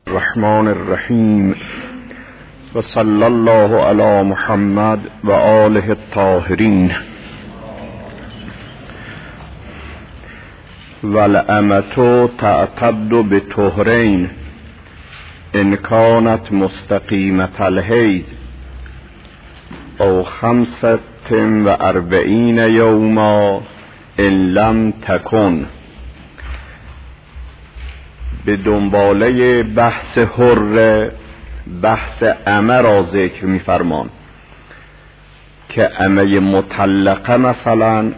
الرحمن الرحیم و صلی الله علی محمد و آله الطاهرین. والامة تعتد بطهرین ان کانت مستقیمة الحیض او 45 یوما ان لم تکن. به دنباله بحث حر بحث امه را ذکر می‌فرمان که امه مطلقه مثلا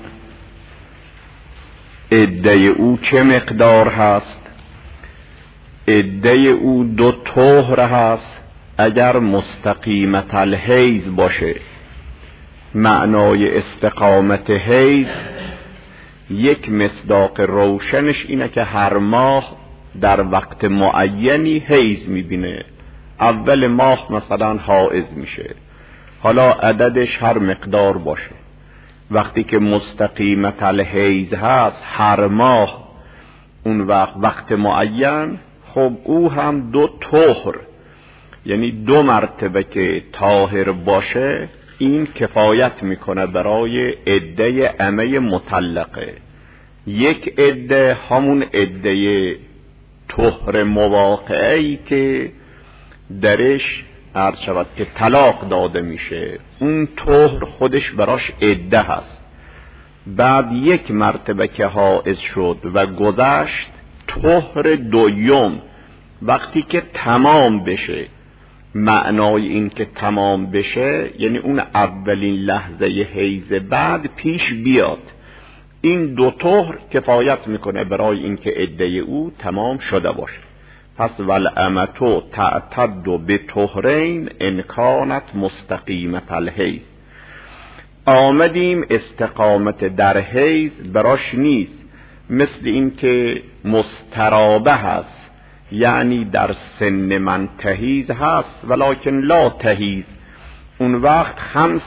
عده او چه مقدار هست. عده او 2 طهر هست اگر مستقیمة الحیض باشه. معنای استقامت حیض یک مصداق روشنش اینه که هر ماه در وقت معینی حیض میبینه. اول ماه مثلا حائض میشه، حالا عددش هر مقدار باشه. وقتی که مستقیمة الحیض هست هر ماه اون وقت معین، خب او هم 2 طهر، یعنی 2 مرتبه که طاهر باشه این کفایت میکنه برای عده امه مطلقه. یک عده همون عده طهر مواقعی که درش عرض شود که طلاق داده میشه، اون طهر خودش براش عده هست. بعد یک مرتبه که حائض شد و گذشت، طهر دوم وقتی که تمام بشه. معنای این که تمام بشه یعنی اون اولین لحظه حیض بعد پیش بیاد. این 2 طهر کفایت میکنه برای اینکه عده او تمام شده باشه. پس والامة تعتد بطهرین ان کانت مستقیمة الحیض. آمدیم استقامت در حیض براش نیست، مثل اینکه مسترابه هست، یعنی در سن من تحیض هست ولکن لا تحیض. اون وقت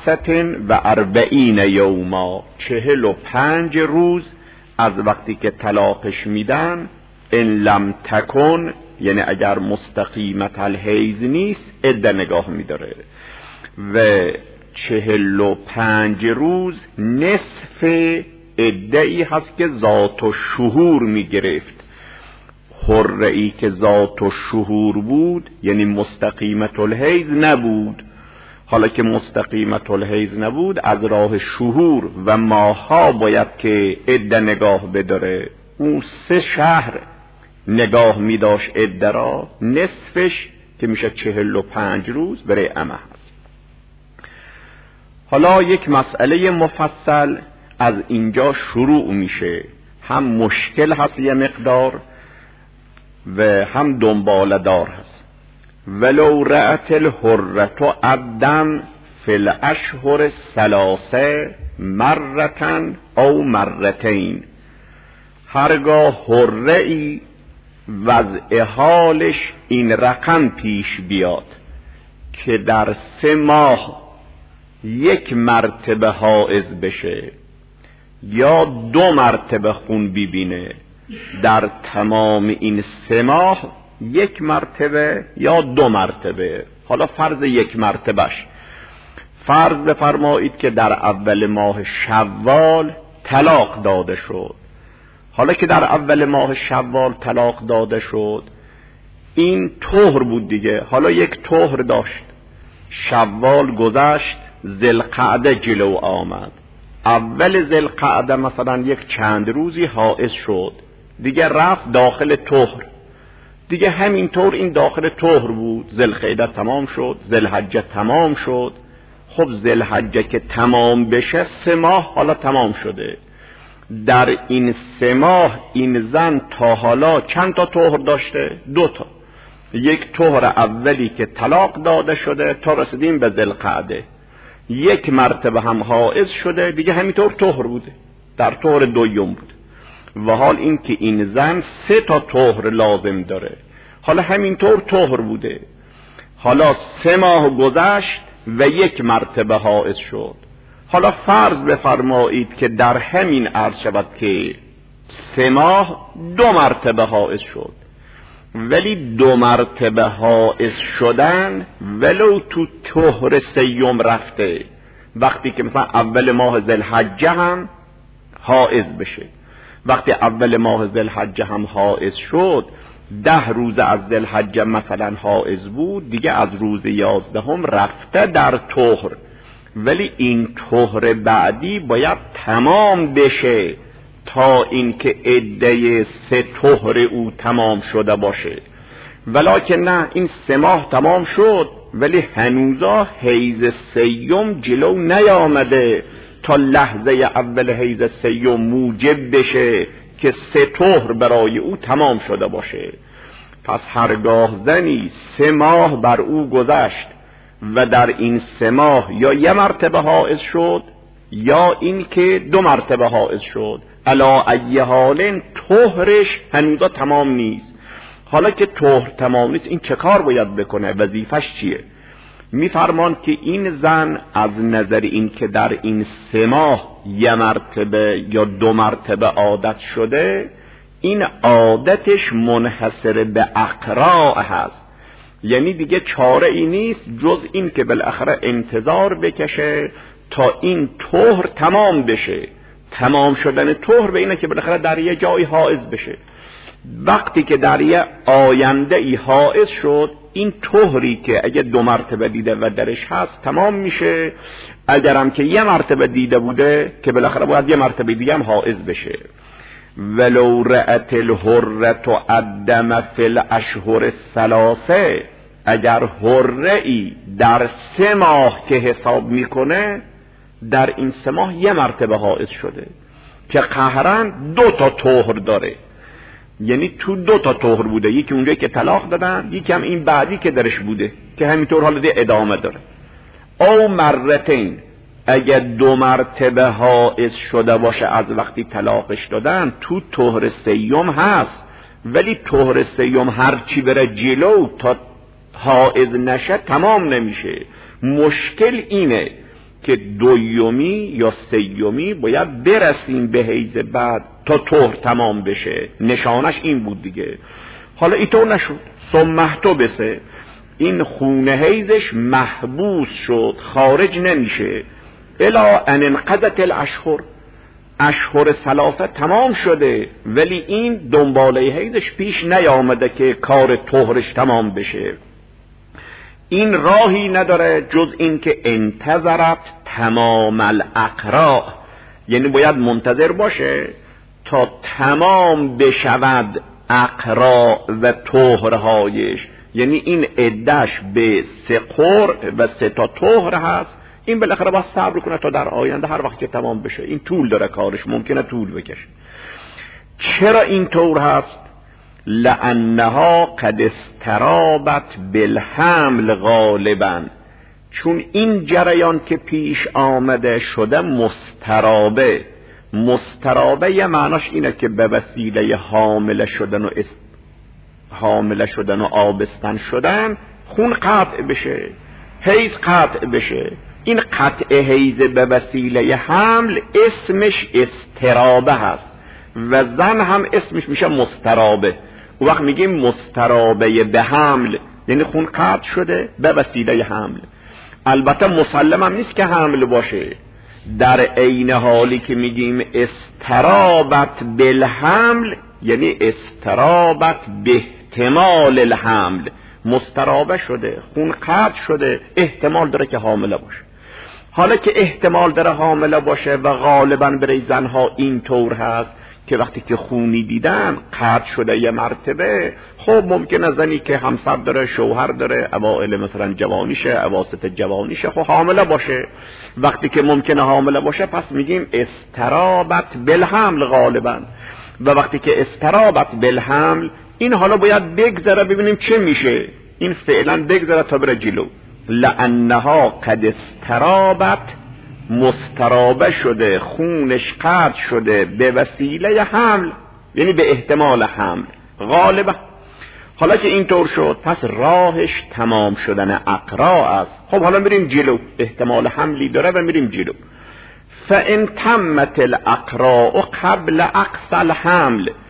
45 یوما 45 روز از وقتی که طلاقش میدن، ان لم تکن یعنی اگر مستقیمة الحیض نیست عده نگاه میداره. و 45 روز نصف عده ای هست که ذات و شهور میگرفت. حرعی که ذات و شهور بود یعنی مستقیمة الحیض نبود. حالا که مستقیمة الحیض نبود، از راه شهور و ماها باید که عده نگاه بداره. اون 3 شهر نگاه میداشت عده را، نصفش که میشه 45 روز برای امه هست. حالا یک مسئله مفصل از اینجا شروع میشه، هم مشکل هست یه مقدار و هم دنباله دار هست. ولو رأت الحرة الدم فی الاشهر 3 مرة او مرتين. هرگاه حره‌ای وضع حالش این رقم پیش بیاد که در 3 ماه 1 مرتبه حائض بشه یا 2 مرتبه خون ببینه، در تمام این 3 ماه 1 مرتبه یا 2 مرتبه. حالا فرض 1 مرتبهش، فرض بفرمایید که در اول ماه شوال طلاق داده شد. حالا که در اول ماه شوال طلاق داده شد، این طهر بود دیگه. حالا 1 طهر داشت، شوال گذشت، ذوالقعده جلو آمد. اول ذوالقعده مثلا 1 چند روزی حائض شد، دیگه رفت داخل طهر، دیگه همینطور این داخل طهر بود. ذوالقعده تمام شد، ذوالحجه تمام شد. خب ذوالحجه که تمام بشه 3 ماه حالا تمام شده. در این 3 ماه این زن تا حالا چند تا طهر داشته؟ 2 تا. 1 طهر اولی که طلاق داده شده تا رسیدیم به ذوالقعده، 1 مرتبه هم حائض شده، دیگه همینطور طهر بوده، در طهر دوم بود. و حال این که این زن 3 تا طهر لازم داره، حالا همینطور طهر بوده. حالا 3 ماه گذشت و 1 مرتبه حائض شد. حالا فرض بفرمایید که در همین عرض شود که 3 ماه 2 مرتبه حائض شد. ولی 2 مرتبه حائض شدن ولو تو طهر سیوم رفته، وقتی که مثلا اول ماه ذوالحجه هم حائض بشه، وقتی اول ماه ذوالحجه هم حائض شد 10 روز از ذوالحجه مثلا حائض بود، دیگه از روز 11 رفته در طهر، ولی این طهر بعدی باید تمام بشه تا اینکه عده 3 طهر او تمام شده باشه. ولکن نه، این 3 ماه تمام شد ولی هنوزا حیض سیوم جلو نیامده تا لحظه اول حیض سیوم موجب بشه که 3 طهر برای او تمام شده باشه. پس هرگاه زنی 3 ماه بر او گذشت و در این 3 ماه یا 1 مرتبه حائض شد یا این که 2 مرتبه حائض شد، علا ای حال طهرش هنوزا تمام نیست. حالا که طهر تمام نیست این چه کار باید بکنه؟ وظیفش چیه؟ میفرمان که این زن از نظر این که در این 3 ماه 1 مرتبه یا 2 مرتبه عادت شده، این عادتش منحصر به اقراء هست، یعنی دیگه چاره ای نیست جز این که بالاخره انتظار بکشه تا این طهر تمام بشه. تمام شدن طهر به اینه که بالاخره در یه جایی حائض بشه. وقتی که در یه آینده ای حائض شد، این طهری که اگه 2 مرتبه دیده و درش هست تمام میشه، اگرم که 1 مرتبه دیده بوده که بالاخره باید 1 مرتبه دیگه هم حائض بشه. ولو رأت الحرة الدم فی الاشهر الثلاثه، اگر حره ای در 3 ماه که حساب میکنه در این 3 ماه 1 مرتبه حائض شده که قهرن 2 تا طهر داره، یعنی تو 2 تا طهر بوده، یکی اونجایی که طلاق دادن، یکی هم این بعدی که درش بوده که همینطور حالا دیگه ادامه داره. او مرتین، اگر 2 مرتبه حائض شده باشه از وقتی طلاقش دادن، تو طهر سیوم هست، ولی طهر سیوم هر چی بره جلو تا حائض نشه تمام نمیشه. مشکل اینه که 2یومی یا 3یومی باید برسیم به حیض بعد تا طهر تمام بشه، نشانش این بود دیگه. حالا اینطور نشد، ثم بسه، این خون حیضش محبوس شد، خارج نمیشه، الا ان انقضت الاشهر، اشهر 3 تمام شده ولی این دنباله حیضش پیش نیامده که کار طهرش تمام بشه. این راهی نداره جز این که انتظرت تمام الاقراء، یعنی باید منتظر باشه تا تمام بشود اقراء و طهرهایش، یعنی این عدهش به 3 قرء و 3 تا طهر هست، این بالاخره باید صبر کنه تا در آینده هر وقت که تمام بشه. این طول داره کارش، ممکنه طول بکشه. چرا این طور هست؟ لانها قد استرابت بالحمل غالبا، چون این جریان که پیش آمده شده مسترابه. مسترابه یه معناش اینه که به وسیله حامله شدن و آبستن شدن خون قطع بشه، حیض قطع بشه. این قطع حیض به وسیله حمل اسمش استرابه هست و زن هم اسمش میشه مسترابه. و وقت میگیم مسترابه به حمل یعنی خون قطع شده به وسیله حمل. البته مسلم هم نیست که حمل باشه، در عین حالی که میگیم استرابت بالحمل یعنی استرابت به احتمال الحمل. مسترابه شده، خون قطع شده، احتمال داره که حامله باشه. حالا که احتمال داره حامله باشه و غالبا برای زنها این طور هست که وقتی که خونی دیدن قطع شده 1 مرتبه، خب ممکنه زنی که همسر داره، شوهر داره، اوائل مثلا جوانیشه، اواسط جوانیشه، خب حامله باشه. وقتی که ممکنه حامله باشه پس میگیم استرابت بالحمل غالبا. و وقتی که استرابت بالحمل، این حالا باید بگذره ببینیم چه میشه. این فعلا بگذره تا بره جلو. لانها قد استرابت، مسترابه شده، خونش قطع شده به وسیله حمل یعنی به احتمال حمل غالبا. حالا که اینطور شد پس راهش تمام شدن اقراء است. خب حالا میریم جلو، احتمال حملی داره و میریم جلو. فان تمت الاقراء قبل اقصى الحمل،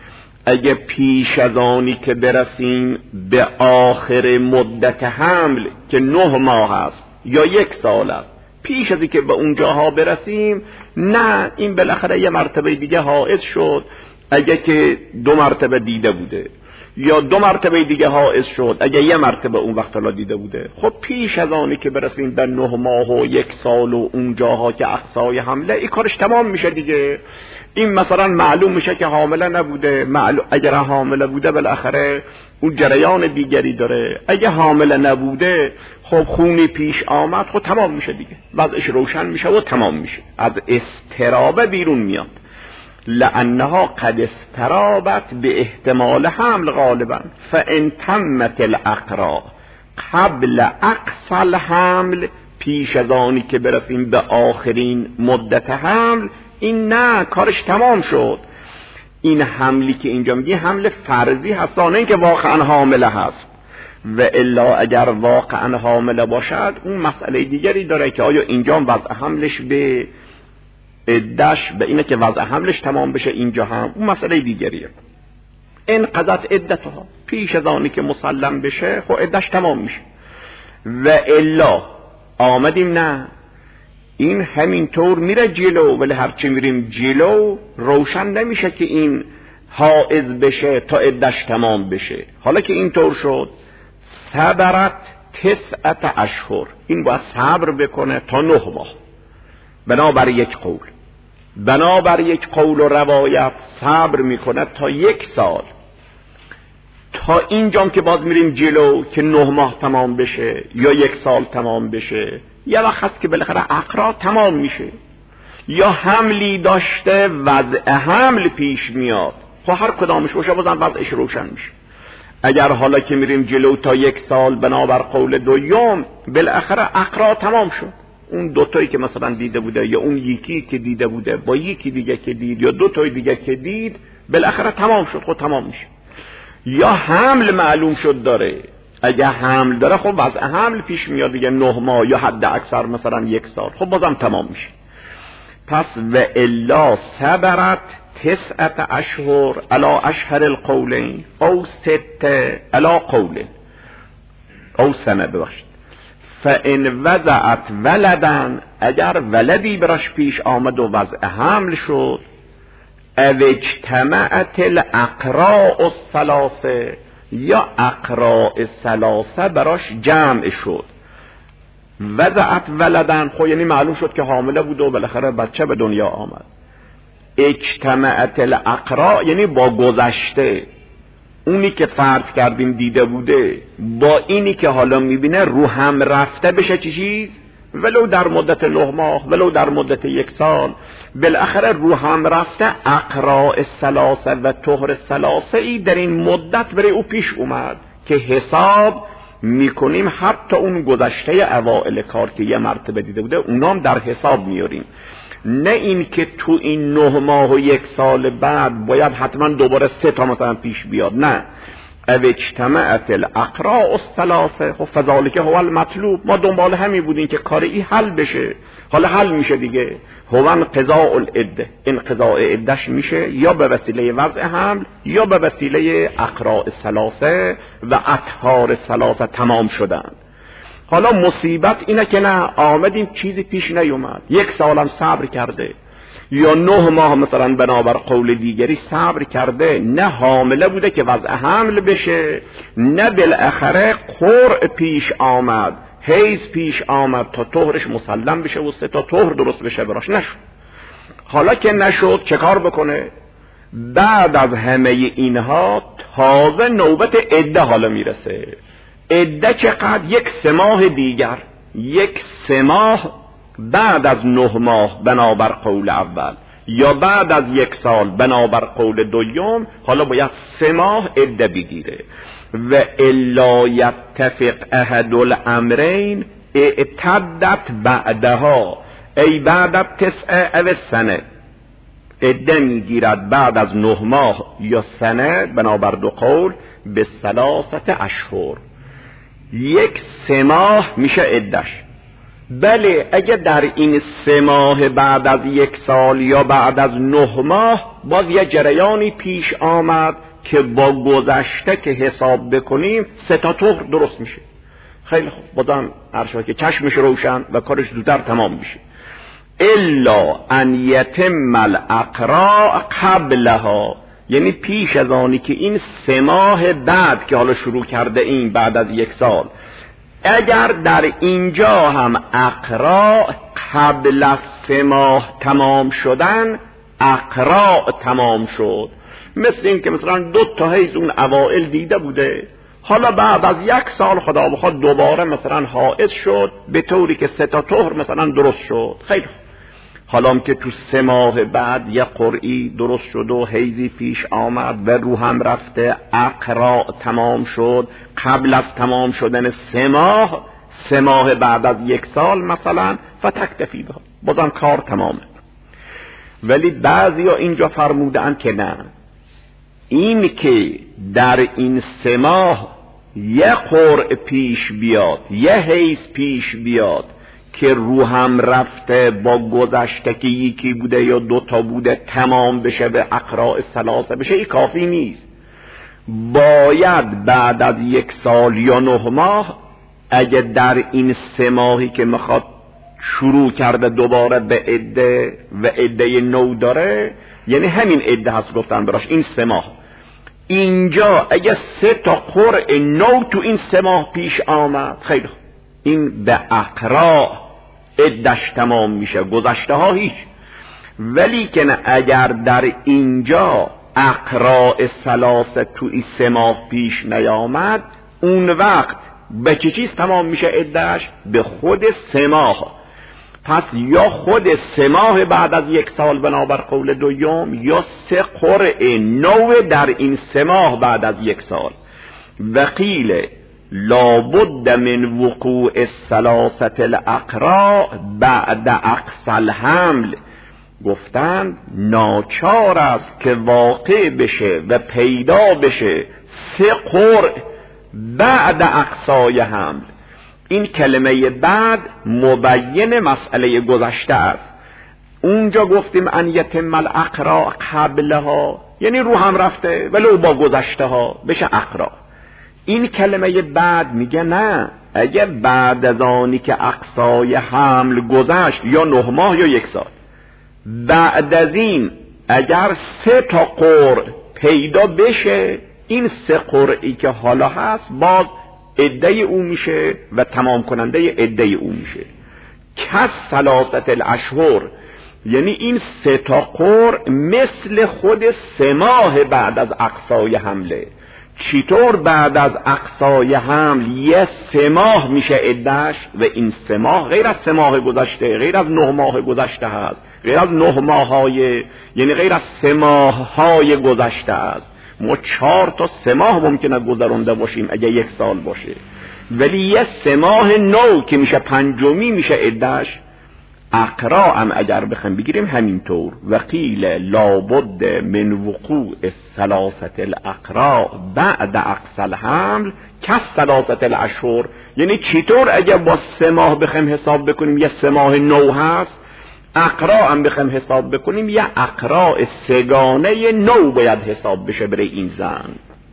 اگه پیش از آنی که برسیم به آخر مدت حمل که 9 ماه است یا 1 سال است، پیش از اینکه به اونجاها برسیم، نه این بالاخره یه مرتبه دیگه حائض شد اگه که 2 مرتبه دیده بوده، یا 2 مرتبه دیگه حائض شد اگه 1 مرتبه اون وقت لا دیده بوده. خب پیش از آنی که برسیم به 9 ماه و 1 سال و اونجاها که اقصای حمله، این کارش تمام میشه دیگه. این مثلا معلوم میشه که حامله نبوده، اگر حامله بوده بالاخره اون جریان دیگری داره، اگه حامله نبوده خب خونی پیش آمد، خب تمام میشه دیگه، وضعش روشن میشه و تمام میشه، از اضطراب بیرون میاد. لانها قد استرابت به احتمال حمل غالبا فان تمت الاقراء قبل اقصى الحمل، پیش از آنی که برسیم به آخرین مدت حمل، این نه کارش تمام شد. این حملی که اینجا میگی حمل فرضی هست، نه اینکه واقعا حامله هست. و الا اگر واقعا حامله باشد اون مسئله دیگری داره که آیا اینجا وضع حملش به عدش به اینه که وضع حملش تمام بشه، اینجا هم اون مسئله دیگریه. این قضت عدتها، پیش از آنی که مسلم بشه خب عدش تمام میشه. و الا آمدیم نه این همینطور میره جلو، ولی هرچی میریم جلو روشن نمیشه که این حائض بشه تا عدش تمام بشه. حالا که اینطور شد صبرت 9 اشهر، این باید صبر بکنه تا 9 ماه بنابر یک قول. بنابر یک قول و روایت صبر میکنه تا 1 سال. تا اینجام که باز میریم جلو که 9 ماه تمام بشه یا 1 سال تمام بشه، یه وقت هست که بالاخره اقرا تمام میشه، یا حملی داشته وضع حمل پیش میاد، خب هر کدامش باشه بازم وضعش روشن میشه. اگر حالا که میریم جلو تا 1 سال بنابر قول دوم، بالاخره اقرا تمام شد، اون 2 تایی که مثلا دیده بوده یا اون یکی که دیده بوده با یکی دیگه که دید یا 2 تای دیگه که دید، بالاخره تمام شد، خب تمام میشه. یا حمل معلوم شد داره، اگه حمل داره خب وضع حمل پیش میاد دیگه 9 ماه یا حد اکثر مثلا 1 سال، خب بازم تمام میشه. پس و الا صبرت 9 اشهر علی اشهر القولین او 6 علی قول او سنه ببخشید. فان وضعت ولدن، اگر ولدی براش پیش آمد و وضع حمل شد، او اجتمعت الاقراء الثلاثه، یا اقراء ثلاثه براش جمع شد. وضعت ولدن خب یعنی معلوم شد که حامله بود و بالاخره بچه به دنیا آمد. اجتمعت الاقراء یعنی با گذشته، اونی که فرض کردیم دیده بوده با اینی که حالا میبینه رو هم رفته بشه چیز، ولو در مدت 9 ماه ولو در مدت 1 سال، بالاخره رو هم رفته اقراء ثلاثه و طهر ثلاثه ای در این مدت برای او پیش اومد که حساب میکنیم حتی اون گذشته اوائل کار که یه مرتبه دیده بوده اونام در حساب میاریم. نه این که تو این 9 ماه و 1 سال بعد باید حتما دوباره 3 تا مثلا پیش بیاد، نه. او اجتمعت الاقراء الثلاثه، خب فذلک هو المطلوب، ما دنبال همین بودیم که کار این حل بشه، حالا حل میشه دیگه. هو انقضاء العده، انقضاء عدش میشه یا به وسیله وضع حمل یا به وسیله اقراء ثلاثه و اطهار ثلاثه تمام شدن. حالا مصیبت اینه که نه آمدیم چیزی پیش نیومد، 1 سالم صبر کرده یا 9 ماه مثلا بنابر قول دیگری صبر کرده، نه حامله بوده که وضع حمل بشه، نه بالاخره قرع پیش آمد، حیض پیش آمد تا طهرش مسلم بشه و 3 تا طهر درست بشه براش، نشد. حالا که نشد چه کار بکنه؟ بعد از همه اینها تازه نوبت عده حالا میرسه. عده چقدر؟ 1 3 ماه دیگر، 1 3 ماه بعد از 9 ماه بنابر قول اول، یا بعد از 1 سال بنابر قول دوم، حالا باید 3 ماه عده بگیره. و الا یتفق احد الامرین اعتدت بعدها، ای بعد 9 او سنه، عده میگیرد بعد از 9 ماه یا سنه بنابر 2 قول به 3 اشهر. 1 3 ماه میشه عدش. بله اگه در این 3 ماه بعد از 1 سال یا بعد از 9 ماه باز یه جریانی پیش آمد که با گذشته که حساب بکنیم 3 تا طهر درست میشه. خیلی خوب، بازم عرض که چشمش روشن و کارش زودتر تمام میشه. الا ان یتم الاقراء قبلها، یعنی پیش از آنی که این 3 ماه بعد که حالا شروع کرده این بعد از 1 سال، اگر در اینجا هم اقراء قبل از 3 ماه تمام شدن، اقراء تمام شد. مثل این که مثلا 2 تا حیض اون اوائل دیده بوده، حالا بعد از 1 سال خدا بخواد دوباره مثلا حائض شد، به طوری که 3 تا طهر مثلا درست شد. خیلی حالا هم که تو 3 ماه بعد یه قرعی درست شد و حیضی پیش آمد و رو هم رفته، اقراء تمام شد قبل از تمام شدن 3 ماه بعد از 1 سال مثلا، فتکتفی به، بازم کار تمامه. ولی بعضیا اینجا فرمودن که نه، این که در این 3 ماه یه قرع پیش بیاد، یه حیض پیش بیاد که رو هم رفته با گذشته که 1 بوده یا 2 تا بوده تمام بشه به اقراء 3 بشه، این کافی نیست. باید بعد از 1 سال یا 9 ماه اگه در این 3 ماهی که میخواد شروع کرده دوباره به عده و عده نو داره، یعنی همین عده هست گفتن براش این 3 ماه، اینجا اگه 3 تا قرع نو تو این 3 ماه پیش آمد، خیلی این به اقراء عدش تمام میشه، گذشته ها هیچ. ولی که اگر در اینجا اقراء 3 تو این 3 ماه پیش نیامد، اون وقت به چه چیز تمام میشه عدش؟ به خود 3 ماه. پس یا خود 3 ماه بعد از 1 سال بنابر قول دوم، یا 3 قرع نو در این 3 ماه بعد از 1 سال. وقیل لابد من وقوع 3 الاقراء بعد اقصى الحمل، گفتند ناچار است که واقع بشه و پیدا بشه 3 قرع بعد اقصای حمل. این کلمه بعد مبین مسئله گذشته است. اونجا گفتیم ان یتم الاقراء قبلها، یعنی رو هم رفته ولو با گذشته ها بشه اقراء. این کلمه بعد میگه نه، اگه بعد از آنی که اقصای حمل گذشت یا 9 ماه یا 1 سال، بعد از این اگر 3 تا قرع پیدا بشه، این 3 قرعی که حالا هست باز عده او میشه و تمام کننده عده او میشه. کس 3 الاشهر، یعنی این 3 تا قرع مثل خود 3 ماه بعد از اقصای حمله. چطور بعد از اقصای حمل یه 3 ماه میشه عدهش و این 3 ماه غیر از 3 ماه گذشته، غیر از 9 ماه گذشته هست، غیر از 9 ماه های، یعنی غیر از 3 ماه های گذشته است. ما 4 تا 3 ماه ممکنه گذرونده باشیم اگه 1 سال باشه، ولی یه 3 ماه نو که میشه 5می میشه عدهش. اقراء هم اگر بخوایم بگیریم همینطور. وقیل لابد من وقوع 3 الاقراء بعد اقصى الحمل کس 3 الاشهر، یعنی چطور اگر با 3 ماه بخوایم حساب بکنیم یه 3 ماه نو هست، اقراء هم بخوایم حساب بکنیم یه اقراء 3 گانه نو باید حساب بشه برای این زن.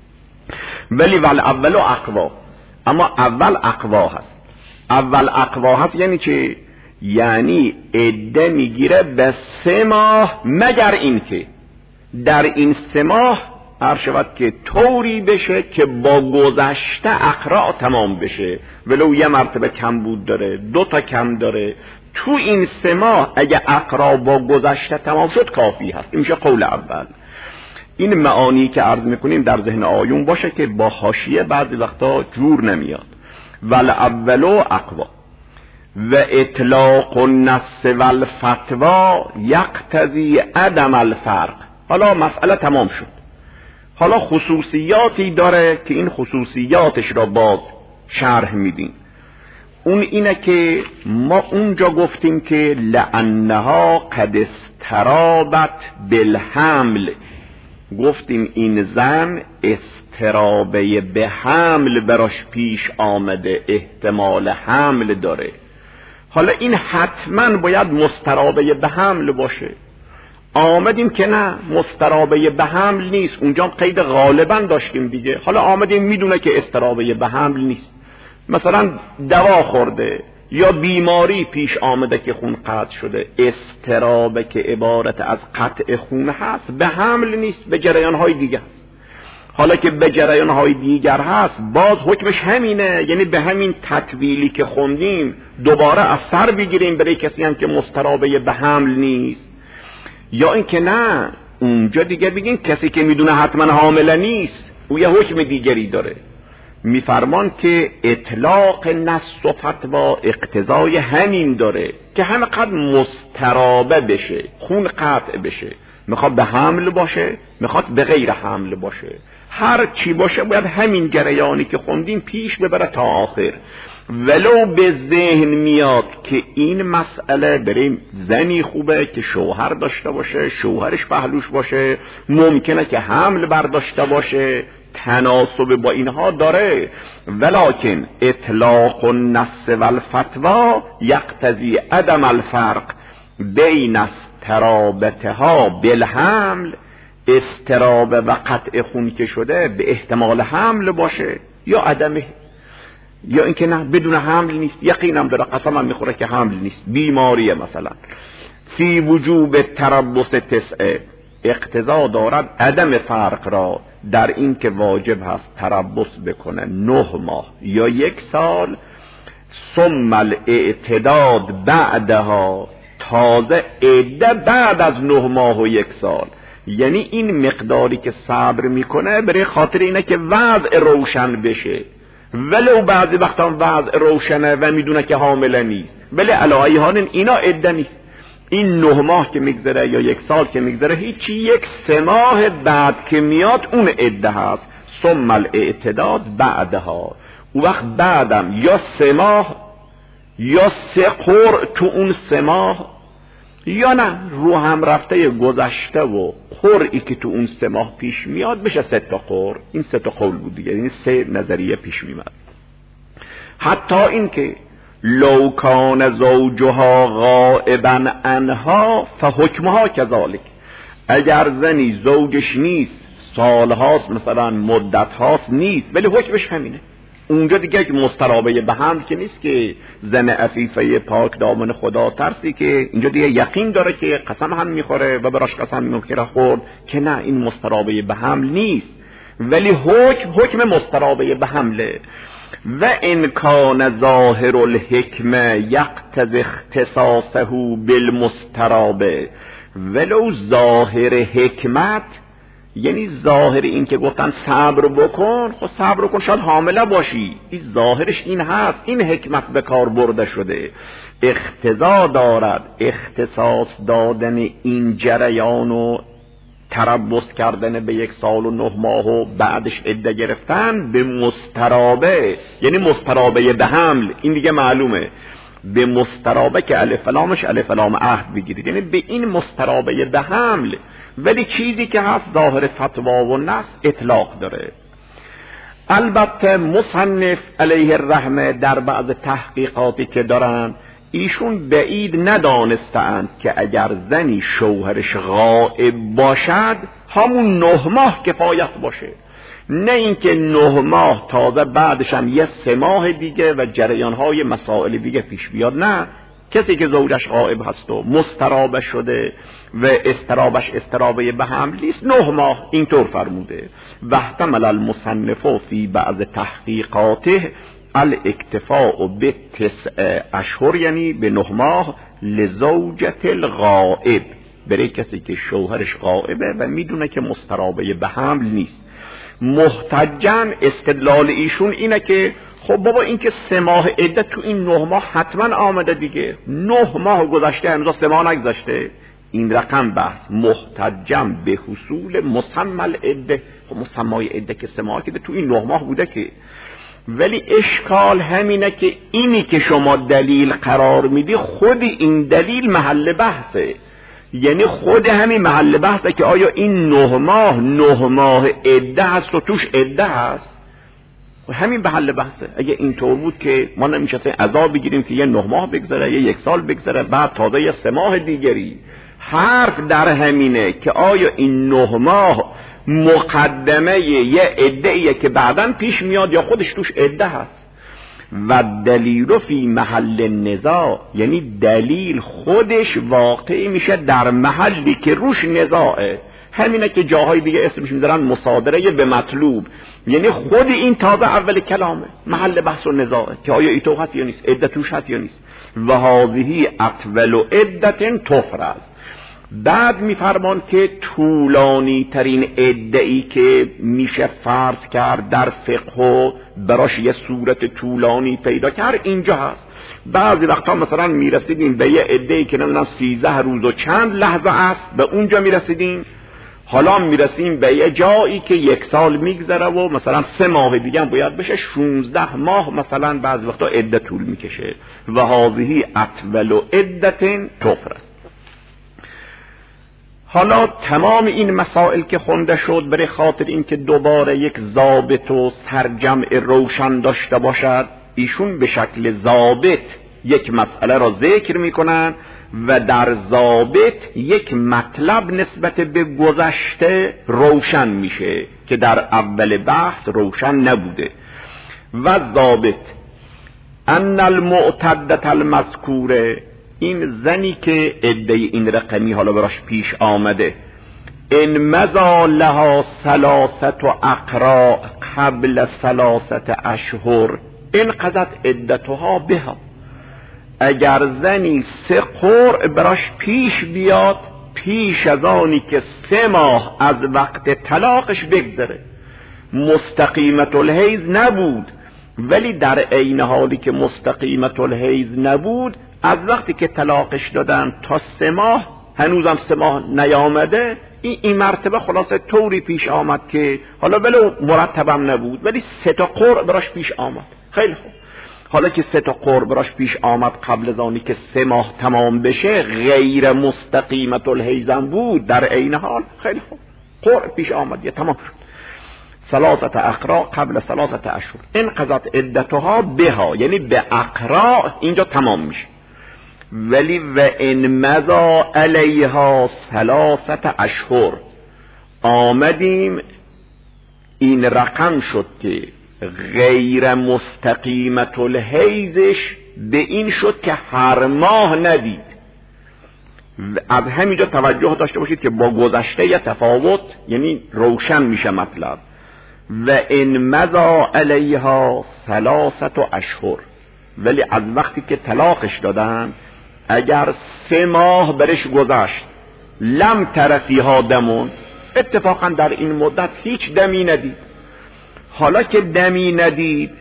ولی اول اقوا، اما اول اقوا هست. اول اقوا هست یعنی چه؟ یعنی عده میگیره به 3 ماه، مگر این که در این 3 ماه عرشبت که طوری بشه که با گذشته اقراء تمام بشه، ولو یه مرتبه کم بود داره، 2 تا کم داره، تو این 3 ماه اگه اقراء با گذشته تمام شد کافی هست. این میشه قول اول. این معانی که عرض میکنیم در ذهن آیون باشه که با حاشیه بعضی وقتا جور نمیاد. والاول اقوا و اطلاق النص والفتوا یقتضی عدم الفرق. حالا مسئله تمام شد، حالا خصوصیاتی داره که این خصوصیاتش را باز شرح میدیم. اون اینه که ما اونجا گفتیم که لعنها قد استرابت بالحمل، گفتیم این زن استرابه به حمل براش پیش آمده، احتمال حمل داره. حالا این حتما باید مسترابه به حمل باشه. آمدیم که نه مسترابه به حمل نیست، اونجا قید غالبا داشتیم دیگه. حالا آمدیم میدونه که استرابه به حمل نیست، مثلا دوا خورده یا بیماری پیش آمده که خون قطع شده، استرابه که عبارت از قطع خون هست به حمل نیست، به جریانهای دیگه هست. حالا که به جریانهای دیگر هست باز حکمش همینه، یعنی به همین تطویلی که خوندیم دوباره از سر بگیریم برای کسی هم که مسترابه به حمل نیست. یا اینکه نه اونجا دیگه بگیم کسی که میدونه حتما حامله نیست، او یه حکم دیگری داره. میفرمان که اطلاق نص و فتوا اقتضای همین داره که همینقدر مسترابه بشه، خون قطع بشه، میخواد به حمل باشه میخواد به غیر حمل باشه، هر چی باشه باید همین جریانی که خوندیم پیش ببره تا آخر. ولو به ذهن میاد که این مسئله برای زنی خوبه که شوهر داشته باشه، شوهرش پهلوش باشه، ممکنه که حمل برداشته باشه، تناسب با اینها داره، ولکن اطلاق النص والفتوا یقتضی عدم الفرق بین استرابتها بالحمل، استرابه و قطع خون که شده به احتمال حمل باشه یا عدمه، یا اینکه نه بدون حمل نیست، یقینم داره قسمم میخوره که حمل نیست، بیماریه مثلا. فی وجوب تربص تسعه اقتضا دارد عدم فرق را در این که واجب هست تربص بکنه 9 ماه یا 1 سال، ثم الاعتداد بعدها، تازه عده بعد از 9 ماه و 1 سال. یعنی این مقداری که صبر میکنه برای خاطر اینه که وضع روشن بشه، ولو بعضی وقتا وضع روشنه و میدونه که حامله نیست، ولی علی حال اینا عده نیست. این 9 ماه که میگذره یا 1 سال که میگذره هیچی، 1 3 ماه بعد که میاد اون عده هست. ثم الاعتداد بعدها، اون وقت بعدم یا 3 ماه یا 3 قرء تو اون 3 ماه، یا نه رو هم رفته گذشته و قرئی که تو اون 3 ماه پیش میاد بشه 3 تا قرء. این 3 تا قول بود دیگه، یعنی 3 نظریه پیش میاد. حتی این که لو کان زوجها غائبا عنها فحکمها کذالک، اگر زنی زوجش نیست سالهاست مثلا مدت هاست نیست ولی حکمش همینه، اونجا دیگه که مسترابه به حمل که نیست که زن عفیفه پاک دامن خدا ترسی که اینجا دیگه یقین داره که قسم هم میخوره و براش قسم ممکنه خورد که نه این مسترابه به حمل نیست، ولی حکم مسترابه به حمله. و ان کان ظاهر الحکمه یقتضی اختصاصه بالمسترابه، ولو ظاهر حکمت یعنی ظاهر این که گفتن صبر بکن، خب صبر کن شاید حامله باشی، این ظاهرش این هست، این حکمت به کار برده شده، اقتضا دارد اختصاص دادن این جریان و تربص کردن به 1 سال و 9 ماه و بعدش عده گرفتن به مسترابه، یعنی مسترابه به حمل. این دیگه معلومه به مسترابه که الف لامش الف لام عهد بگیرید، یعنی به این مسترابه به حمل، ولی چیزی که هست ظاهر فتوا و نص اطلاق داره. البته مصنف علیه الرحمه در بعض تحقیقاتی که دارن ایشون بعید ندانستند که اگر زنی شوهرش غائب باشد همون 9 ماه کفایت باشه، نه اینکه 9 ماه تازه بعدش هم یه 3 ماه دیگه و جریانهای مسائل دیگه پیش بیاد. نه، کسی که زوجش غائب هست و مسترابه شده و استرابش استرابه به حمل نیست 9 ماه اینطور فرموده. و احتمل المصنف فی بعض تحقیقاته الاکتفاء به 9 اشهر، یعنی به 9 ماه لزوجت الغائب، برای کسی که شوهرش غائبه و میدونه که مسترابه به حمل نیست. محتجن استدلال ایشون اینه که خب بابا این که 3 ماه عده تو این 9 ماه حتما آمده دیگه، 9 ماه گذشته هنوز 3 ماه نگذشته، این رقم بحث. محتجم به حصول مسمى عده، خب مسمای عده که 3 ماه که تو این 9 ماه بوده که، ولی اشکال همینه که اینی که شما دلیل قرار میدی خود این دلیل محل بحثه، یعنی خود همین محل بحثه که آیا این 9 ماه عده هست و توش عده هست، همین محل بحثه. اگه اینطور بود که ما نمیشه عذاب بگیریم که یه 9 ماه بگذره، یه 1 سال بگذره، بعد تازه یه 3 ماه دیگری، حرف در همینه که آیا این 9 ماه مقدمه یه عده‌ایه که بعداً پیش میاد یا خودش توش عده هست. و دلیل فی محل نزاع، یعنی دلیل خودش واقعی میشه در محلی که روش نزاعه. همینه که جاهای دیگه اسمش میذارن مصادره به مطلوب، یعنی خود این تازه اول کلامه، محل بحث و نزاعه که آیا ایتو هست یا نیست، عده توش هست یا نیست. و هذه اطول عدت تفرض. بعد میفرمان که طولانی ترین عده‌ای که میشه فرض کرد در فقه و براش یه صورت طولانی پیدا کرد اینجا هست. بعضی وقتا مثلا میرسیدیم به یه عده‌ای که نمیدونم 13 روز و چند لحظه است، به اونجا میرسیدیم. حالا میرسیم به یه جایی که 1 سال میگذره و مثلا 3 ماه دیگه هم باید بشه 16 ماه مثلا بعضی وقتا عده طول میکشه. و هذه اطول عدت تفرض. حالا تمام این مسائل که خونده شد برای خاطر اینکه دوباره یک ضابط و سرجمع روشن داشته باشد، ایشون به شکل ضابط یک مسئله را ذکر میکنن و در ضابط یک مطلب نسبت به گذشته روشن میشه که در اول بحث روشن نبوده. و ضابط ان المعتدة المذکوره، این زنی که عده این رقمی حالا براش پیش آمده، ان مضى لها 3 اقراء قبل 3 اشهر انقضت عدتها بها. اگر زنی 3 قرء براش پیش بیاد پیش از آنی که 3 ماه از وقت طلاقش بگذره، مستقیمت الحیض نبود، ولی در عین حالی که مستقیمت الحیض نبود از وقتی که طلاقش دادن تا 3 ماه هنوزم 3 ماه نیامده، این مرتبه خلاصه طوری پیش آمد که حالا ولو مرتبم نبود ولی 3 قرء براش پیش آمد. خیلی خوب، حالا که 3 قرء براش پیش آمد قبل از آنی که 3 ماه تمام بشه، غیر مستقیمت الحیضم بود در عین حال، خیلی خوب قرء پیش آمد یا تمام شد. 3 اقراء قبل 3 اشهر انقضت عدتها بها، یعنی به اقراء اینجا تمام میشه. ولی و ان مضى علیها 3 اشهر، آمدیم این رقم شد که غیر مستقیمت الحیضش به این شد که هر ماه ندید. از همینجا توجه داشته باشید که با گذشته یه تفاوت، یعنی روشن میشه مطلب. و ان مضى علیها 3 اشهر، ولی از وقتی که طلاقش دادن اگر 3 ماه برش گذشت، لم تر فیها دمون، اتفاقا در این مدت هیچ دمی ندید. حالا که دمی ندید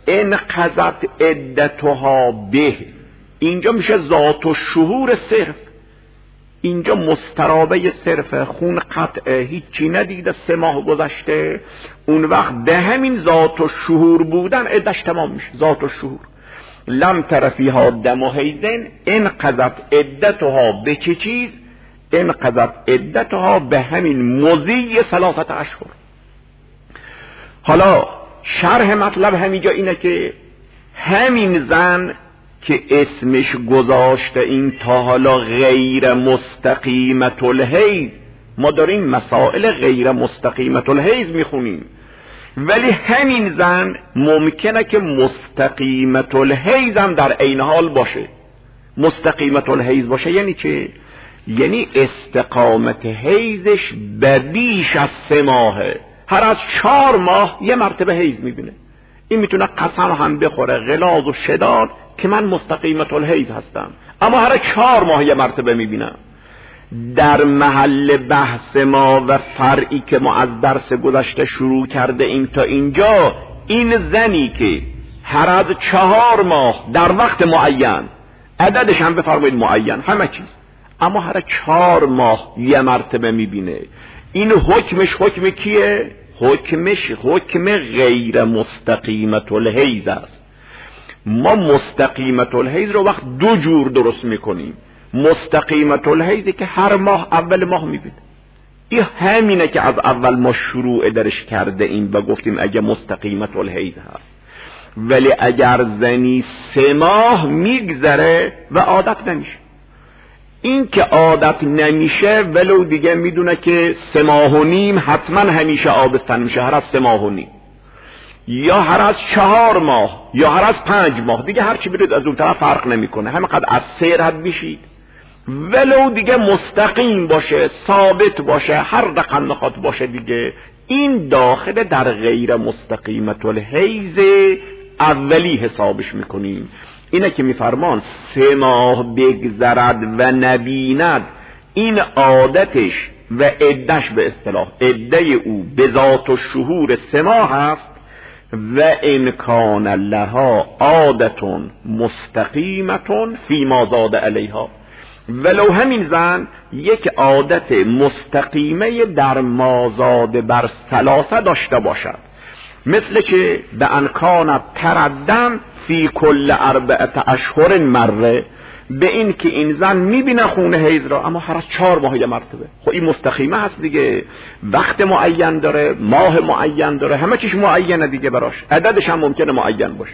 انقضت عدتها به، اینجا میشه ذات الشهور صرف، اینجا مسترابه صرف، خون قطعه، هیچی ندیده، 3 ماه گذشته، اون وقت به همین ذات الشهور بودن عدش تمام میشه. ذات الشهور لم تر فیها دم و حیضن انقضت عدتها به چه چیز؟ انقضت عدتها به همین مضی 3 اشهر. حالا شرح مطلب همینجا اینه که همین زن که اسمش گذاشته این تا حالا غیر مستقیمت الحیض، ما داریم مسائل غیر مستقیمت الحیض میخونیم، ولی همین زن ممکنه که مستقیمت الحیض هم در عین حال باشه. مستقیمت الحیض باشه یعنی چه؟ یعنی استقامت حیضش بیش از 3 ماهه، هر از 4 ماه یه مرتبه حیض میبینه. این میتونه قسم هم بخوره، غلاظ و شداد، که من مستقیمت الحیض هستم، اما هر 4 ماه یه مرتبه میبینم. در محل بحث ما و فرعی که ما از درس گذشته شروع کرده این تا اینجا، این زنی که هر از 4 ماه در وقت معین، عددش هم بفرمایید معین، همه چیز، اما هر 4 ماه یه مرتبه میبینه، این حکمش حکم کیه؟ حکمش حکم غیر مستقیمت الحیض است. ما مستقیمت الحیض رو وقت 2 جور درست میکنیم. مستقیمت الحیضی که هر ماه اول ماه میبینه، این همینه که از اول ما شروع درش کرده این و گفتیم اگه مستقیمت الحیض هست. ولی اگر زنی 3 ماه میگذره و عادت نمیشه، این که عادت نمیشه ولو دیگه میدونه که 3 ماه و نیم حتما همیشه آبستن میشه، هر از 3 ماه و نیم یا هر از 4 ماه یا هر از 5 ماه، دیگه هر چی برید از اون طرف فرق نمیکنه، همینقدر از سیر رد بشید ولو دیگه مستقیم باشه، ثابت باشه، هر رقم نخواد باشه دیگه. این داخل در غیر مستقیمت الحیض اولی حسابش میکنیم. اینه که میفرمان 3 ماه بگذرد و نبیند، این عادتش و عدش، به اصطلاح عده او به ذات و شهور 3 ماه هست و ان کان لها عادتون مستقیمتون فی ما زاد علیها، ولو همین زن یک عادت مستقیمه در مازاد بر 3 داشته باشد، مثل که به انکان تردم فی کل 4 اشهر مره، به این که این زن میبینه خون حیض را اما هر از 4 ماه یه مرتبه. خب این مستقیمه هست دیگه، وقت معین داره، ماه معین داره، همه چیش معینه دیگه براش، عددش هم ممکنه معین باشه.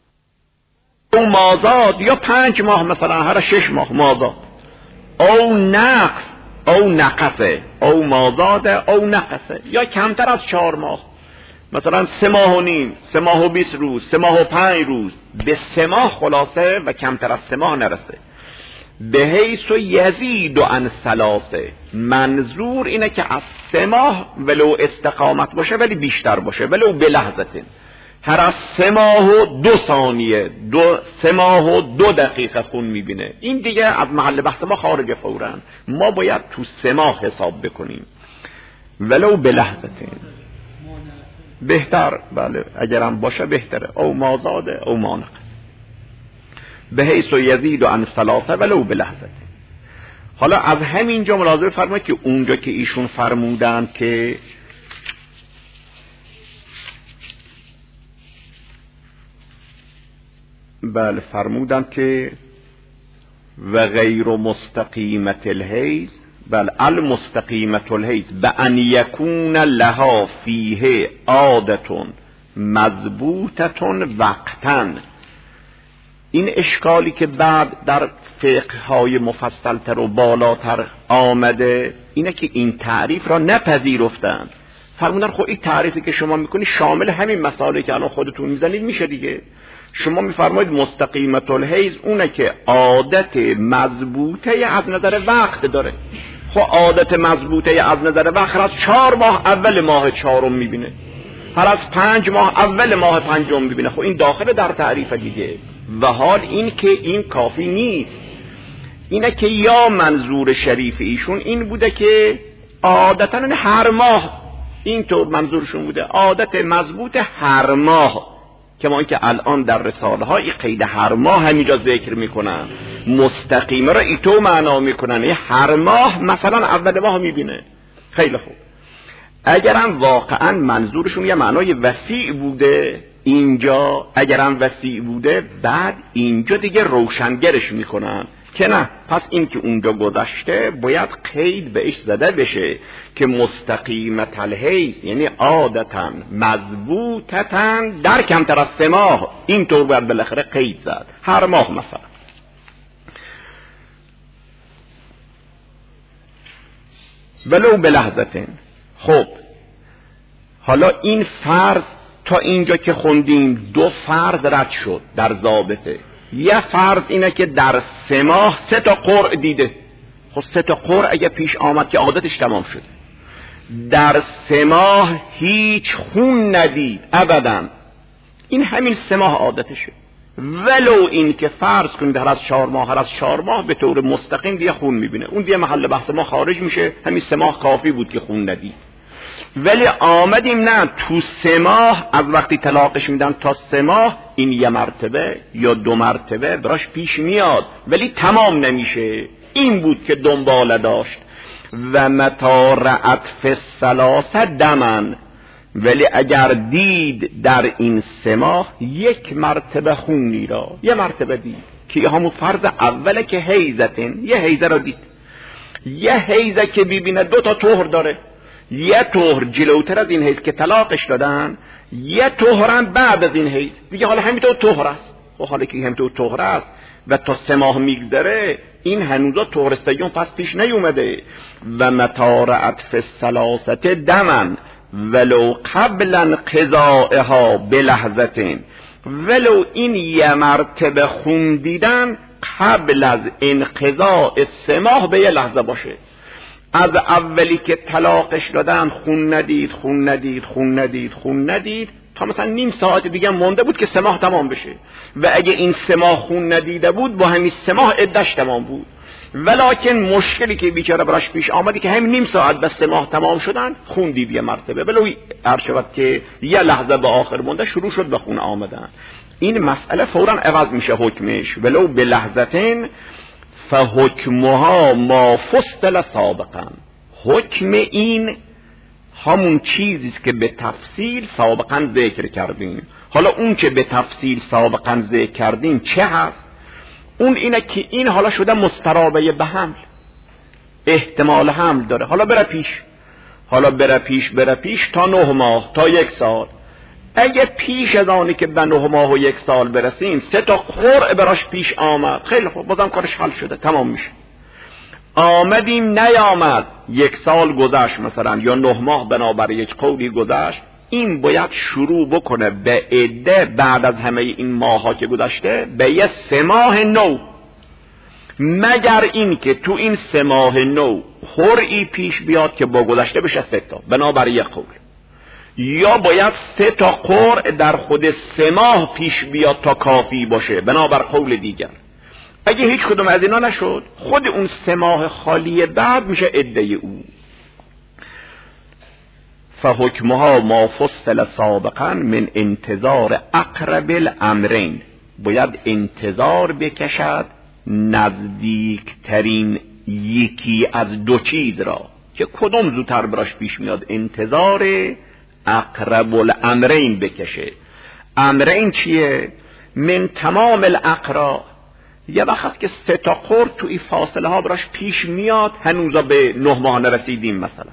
او مازاد یا 5 ماه مثلا، هر 6 ماه مازاد، او نقص او نقصه، او مازاده او نقصه، یا کمتر از 4 ماه، مثلا 3 ماه و نیم، 3 ماه و 20 روز، 3 ماه و 5 روز، به 3 ماه خلاصه و کمتر از 3 ماه نرسه. به حیث یزید عن 3، منظور اینه که از 3 ماه ولو استقامت باشه ولی بیشتر باشه، ولو به لحظتین، هر از 3 ماه و 2 ثانیه، 3 ماه و 2 دقیقه خون میبینه، این دیگه از محل بحث ما خارج فوراً، ما باید تو 3 ماه حساب بکنیم ولو به لحظتین. بهتر، بله اگرم باشه بهتره، او مازاده او مانقص، به حیث یزید عن 3 ولو به لحظتین. حالا از همینجا ملاحظه فرمایید که اونجا که ایشون فرمودن که بله فرمودن که و غیر مستقیمت الحیض، بل المستقیمت الحیض به ان یکون لها فیه عادتون مضبوطتون وقتن. این اشکالی که بعد در فقه های مفصلتر و بالاتر آمده اینه که این تعریف را نپذیرفتن، فرمودن خب این تعریفی که شما میکنی شامل همین مسائلی که الان خودتون میزنید میشه دیگه. شما میفرمایید مستقیمت الحیض اونه که عادت مضبوطه از نظر وقت داره. خب عادت مضبوطه از نظر وقت هر از 4 ماه اول ماه 4 میبینه، هر از 5 ماه اول ماه 5 میبینه. خب این داخل در تعریف دیگه. و حال این که این کافی نیست، اینه که یا منظور شریف ایشون این بوده که عادتا هر ماه اینطور منظورشون بوده، عادت مضبوط هر ماه، که ما که الان در رساله ها این قید هر ماه همینجا ذکر میکنن، مستقیمه را ایتو معنا میکنن، هر ماه مثلا اول ماه میبینه. خیلی خوب، اگرم واقعا منظورشون یه معنای وسیع بوده اینجا، اگرم وسیع بوده بعد اینجا دیگه روشنگرش میکنن که نه، پس این که اونجا گذشته باید قید بهش زده بشه که مستقیمت الحیض یعنی عادتا مضبوطتا در کمتر از 3 ماه، اینطور باید بالاخره قید زد، هر ماه مثلا. ولو به لحظتین. خب حالا این فرض تا اینجا که خوندیم 2 فرض رد شد در ضابطه. یه فرض اینه که در 3 ماه 3 تا قرع دیده. خب 3 تا قرع اگه پیش آمد که عادتش تمام شده، در 3 ماه هیچ خون ندید ابدا، این همین 3 ماه عادتشه. ولو این که فرض کنید هر از 4 ماه، هر از 4 ماه به طور مستقیم دیگه خون میبینه، اون دیگه محل بحث ما خارج میشه، همین 3 ماه کافی بود که خون ندید. ولی آمدیم نه تو 3 ماه از وقتی طلاقش میدن تا 3 ماه این 1 مرتبه یا 2 مرتبه براش پیش میاد ولی تمام نمیشه. این بود که دنباله داشت و متا رأت فی 3 دمن، ولی اگر دید در این 3 ماه 1 مرتبه خونی را، 1 مرتبه دید که همون فرض اوله که حیزتین، یه حیزه را دید، یه حیزه که ببینه 2 تا طهر داره، یه طهر جلوتر از این حیض که طلاقش دادن، یه طهر هم بعد از این حیض دیگه، حالا همینطور طهر است. و حالا که همینطور طهر است و تا 3 ماه میگذره این هنوزا طهر سیوم پس پیش نیومده. و متی رأت فی الثلاثه دما ولو قبل انقضائها بلحظه، ولو این یه مرتبه خون دیدن قبل از انقضاء 3 ماه به یه لحظه باشه. از اولی که طلاقش دادن خون ندید تا مثلا نیم ساعت دیگه مونده بود که 3 ماه تمام بشه، و اگه این 3 ماه خون ندیده بود با همین 3 ماه عدش تمام بود. ولکن مشکلی که بیچاره براش پیش آمدی که همین نیم ساعت به 3 ماه تمام شدن خون دید یه مرتبه، ولو عرض شود که یه لحظه به آخر مونده شروع شد به خون آمدن. این مسئله فوراً عوض میشه حکمش، ولو به لحظتین فحکمها ما فصل سابقا. حکم این همون چیزیست که به تفصیل سابقا ذکر کردیم. حالا اون که به تفصیل سابقا ذکر کردیم چه هست؟ اون اینه که این حالا شده مسترابه به حمل، احتمال حمل داره، حالا بره پیش تا 9 ماه تا 1 سال. اگه پیش از آنی که به 9 ماه و 1 سال برسیم 3 تا قرعه براش پیش آمد، خیلی خوب، بازم کارش حل شده، تمام میشه. آمدیم نیامد، 1 سال گذشت مثلا یا 9 ماه بنابر یک قولی گذشت، این باید شروع بکنه به عده بعد از همه این ماها که گذشته به یه 3 ماه نو، مگر این که تو این 3 ماه نو قرعی پیش بیاد که با گذشته بشه 3 تا بنابر یک قول، یا باید 3 تا قرع در خود 3 ماه پیش بیاد تا کافی باشه بنابر قول دیگر. اگه هیچ کدوم از اینا نشد، خود اون 3 ماه خالی بعد میشه عده او. فحکمها ما فصل سابقا من انتظار اقرب الامرین، باید انتظار بکشد نزدیکترین یکی از 2 چیز را که کدوم زودتر براش پیش میاد، انتظار اقرب الامرین بکشه. امرین چیه؟ من تمام الاقرا، یه وقت هست که 3 تا قرع توی فاصله ها براش پیش میاد، هنوزا به 9 ماه نرسیدیم مثلا،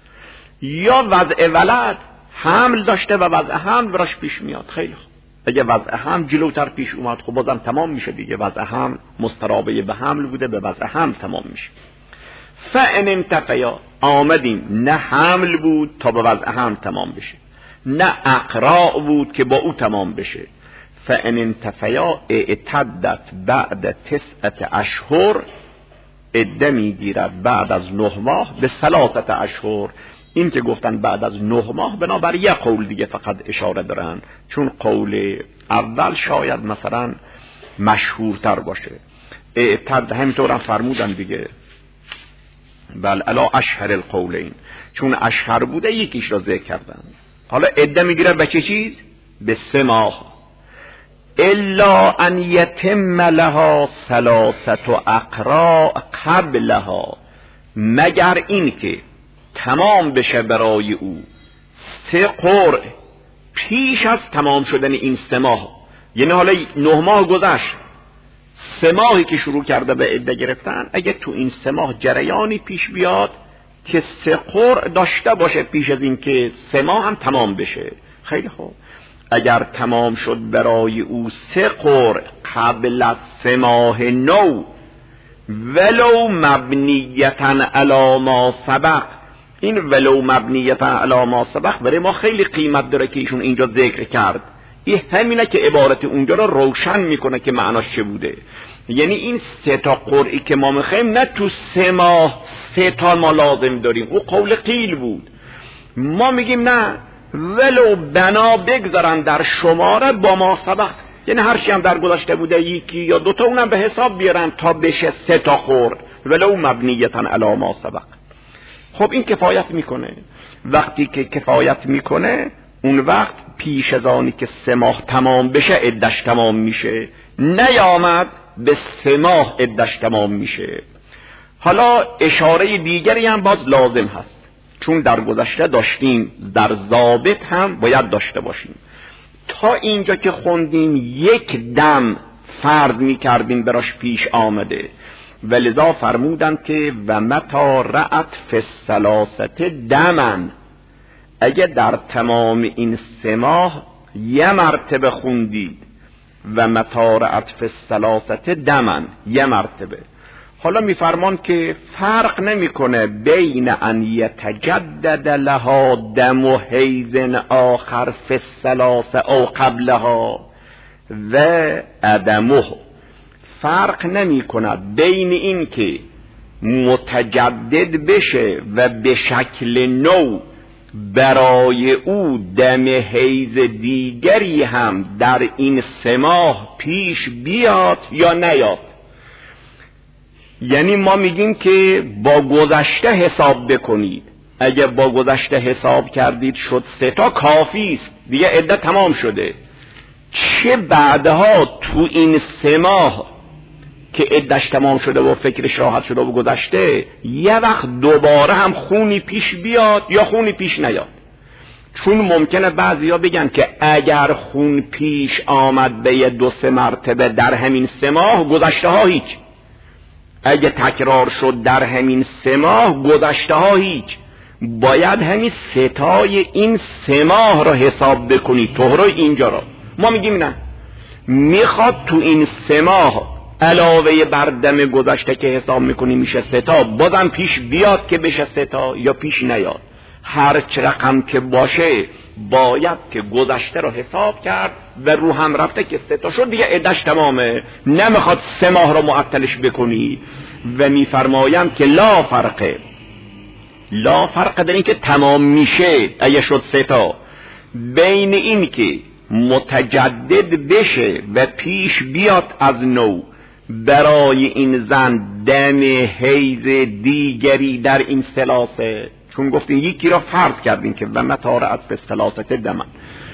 یا وضع ولد حمل داشته و وضع حمل براش پیش میاد. خیلی خوب، اگه وضع حمل جلوتر پیش اومد خب بازم تمام میشه دیگه، وضع حمل مسترابه به حمل بوده، به وضع حمل تمام میشه. فان انتفیا، آمدیم نه حمل بود تا به وضع حمل تمام بشه، نه اقراء بود که با او تمام بشه. فان انتفیا اعتدت بعد 9 اشهر، عده میگیرد بعد از 9 ماه به 3 اشهر. این که گفتن بعد از 9 ماه بنابر یک قول دیگه فقط اشاره دارن، چون قول اول شاید مثلا مشهورتر باشه. اعتد همینطور هم فرمودن دیگه، بل الا اشهر القولین، چون اشهر بوده یکیش را ذکر کردن. حالا عده میگیره به چه چیز؟ به 3 ماه. الا ان یتم لها 3 اقراء قبلها، مگر این که تمام بشه برای او 3 قرع پیش از تمام شدن این 3 ماه. یعنی حالا 9 ماه گذشت، 3 ماهی که شروع کرده به عده گرفتن، اگه تو این 3 ماه جریانی پیش بیاد که 3 قرع داشته باشه پیش از این که 3 ماه هم تمام بشه. خیلی خوب، اگر تمام شد برای او 3 قرع قبل از 3 ماه نو، ولو مبنیتن علی ما سبق، این ولو مبنیتن علی ما سبق برای ما خیلی قیمت داره که ایشون اینجا ذکر کرد. این همینه که عبارت اونجا رو روشن میکنه که معناش چه بوده. یعنی این 3 تا قرعی که ما میخوایم نه تو 3 ماه 3 تا ما لازم داریم، او قول قیل بود. ما میگیم نه، ولو بنا بگذارن در شماره با ما سبق، یعنی هر چی هم در گذشته بوده 1 یا 2 تا اونم به حساب بیارن تا بشه 3 تا قرع، ولو مبنیتن علی ما سبق. خب این کفایت میکنه. وقتی که کفایت میکنه اون وقت پیش از آنی که 3 ماه تمام بشه عدش تمام میشه، نیامد به 3 ماه عدش تمام میشه. حالا اشاره دیگری هم باز لازم هست، چون در گذشته داشتیم، در ضابط هم باید داشته باشیم. تا اینجا که خوندیم 1 دم فرض میکردیم براش پیش آمده، ولذا فرمودن که و متی رأت فی الثلاثه دما، اگه در تمام این 3 ماه 1 مرتبه خوندید و متاع عطف الثلاثه دمن، یه مرتبه. حالا میفرمان که فرق نمیکنه بین ان یتجدد لها دم حیض آخر فی الثلاثه او قبلها و عدمه. فرق نمیکنه بین این که متجدد بشه و به شکل نو برای او دم حیض دیگری هم در این 3 ماه پیش بیاد یا نیاد. یعنی ما میگیم که با گذشته حساب بکنید. اگه با گذشته حساب کردید شد 3 تا کافی است، دیگه عده تمام شده. چه بعدها تو این 3 ماه که عدش تمام شده و فکرش راحت شده و گذشته، یه وقت دوباره هم خونی پیش بیاد یا خونی پیش نیاد. چون ممکنه بعضیا بگن که اگر خون پیش آمد به 2-3 مرتبه در همین 3 ماه، گذشته ها هیچ. اگه تکرار شد در همین 3 ماه، گذشته ها هیچ. باید همین 3 تای این 3 ماه را حساب بکنی. طهرای اینجا را ما میگیم نه، میخواد تو این 3 ماه علاوه بر دم گذشته که حساب میکنی میشه 3 تا، بازم پیش بیاد که بشه 3 تا یا پیش نیاد. هر چه رقم که باشه باید که گذشته رو حساب کرد و رو هم رفته که 3 تا شد، دیگه عدش تمامه. نمیخواد 3 ماه رو معطلش بکنی. و میفرمایم که لا فرق در این که تمام میشه اگه شد 3 تا، بین این که متجدد بشه و پیش بیاد از نو برای این زن دم حیض دیگری در این 3. چون گفتیم یکی را فرض کردیم که و متاع عطف 3 دمن،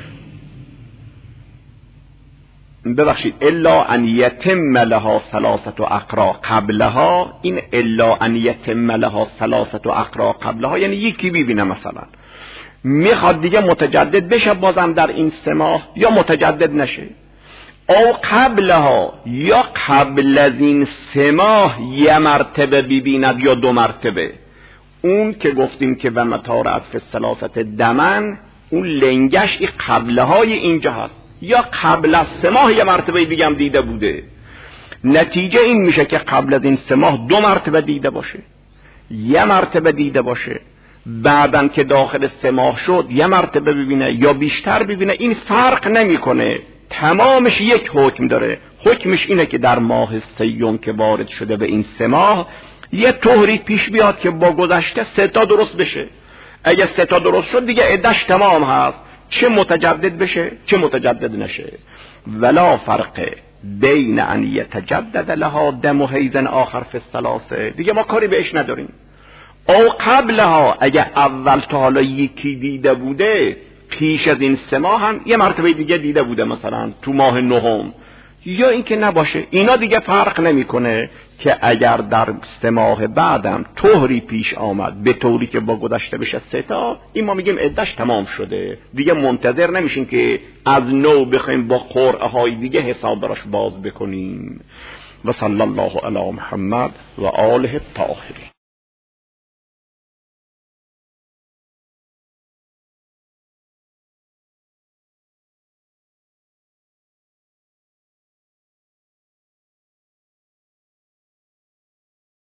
ببخشید الا ان یتم لها 3 اقرا قبلها. این الا ان یتم لها 3 اقرا قبلها یعنی یکی ببینه مثلا میخواد دیگه متجدد بشه بازم در این 3 ماه یا متجدد نشه، او قبلها یا قبل از این 3 ماه 1 مرتبه ببیند یا 2 مرتبه. اون که گفتیم که و متاع عطف 3 دمن، اون لنگش این قبلهای اینجا هست. یا قبل از 3 ماه 1 مرتبه دیگه هم دیده بوده، نتیجه این میشه که قبل از این 3 ماه 2 مرتبه دیده باشه، 1 مرتبه دیده باشه، بعدن که داخل 3 ماه شد 1 مرتبه ببینه یا بیشتر ببینه. این فرق نمیکنه، تمامش یک حکم داره. حکمش اینه که در ماه 3 که وارد شده به این 3 ماه یه طهری پیش بیاد که با گذشته 3 تا درست بشه. اگه 3 تا درست شد دیگه عدش تمام هست، چه متجدد بشه چه متجدد نشه. ولا فرق بین ان یتجدد لها دم حیض آخر فی 3، دیگه ما کاری بهش نداریم. او قبلها، اگه اول تا حالا یکی دیده بوده، پیش از این 3 ماه هم 1 مرتبه دیگه دیده بوده مثلا تو ماه 9، یا اینکه نباشه، اینا دیگه فرق نمیکنه. که اگر در 3 ماه بعدم طهری پیش آمد به طوری که با گذشته بشه 3 تا، این ما میگیم عدش تمام شده، دیگه منتظر نمیشین که از نو بخوایم با قرعه های دیگه حساب براش باز بکنیم. و صلی الله علی محمد و آله الطاهرین.